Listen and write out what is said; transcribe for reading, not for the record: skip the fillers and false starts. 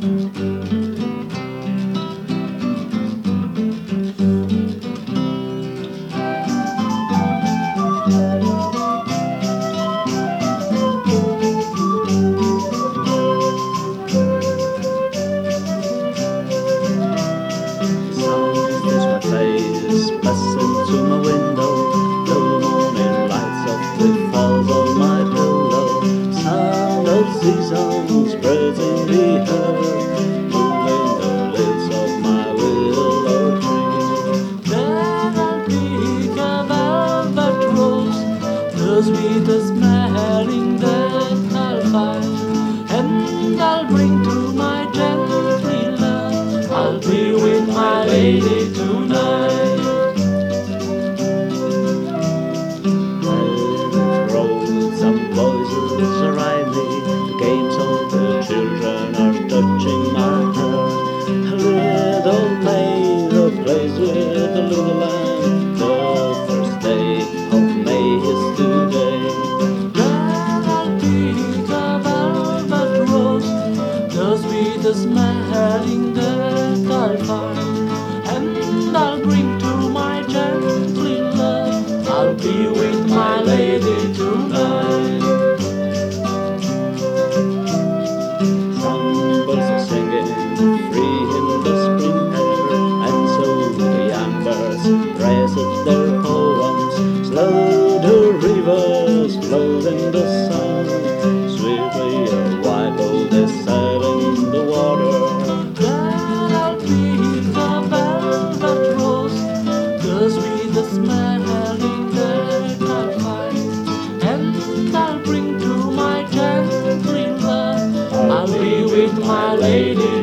Press into my window, the morning light softly falls on my pillow. Sound of seasons spreads in the air, moving the leaves of my willow tree. Then I'll pick a velvet rose, the sweetest smelling that I'll find, and I'll bring to my gentle love. I'll be with my lady tonight. Children are touching my hair. A little maid who plays with a little lamb. The first day of May is today. Then I'll pick a velvet rose, the sweetest smelling that I'll find, and I'll bring to my gentle love. I'll be with my lady tonight. Their poems, slow the rivers float in the sun, swiftly a white boat is sailing the water. Then I'll pick a velvet rose, the sweetest smelling that I'll find, and I'll bring to my gentle love. I'll be with my lady